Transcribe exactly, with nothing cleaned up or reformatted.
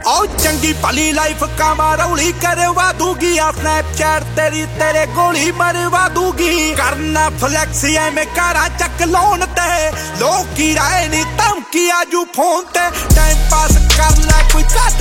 ओ चंगी भली लाइफ कामा रौली करवा दूंगी, स्नैपचैट तेरी तेरे गोली मरवा दूंगी। करना फ्लैक्स एवें कारा चक लौन ते, लोग की राय नी धमकी आजू फोन ते। टाइम पास कर लै कोई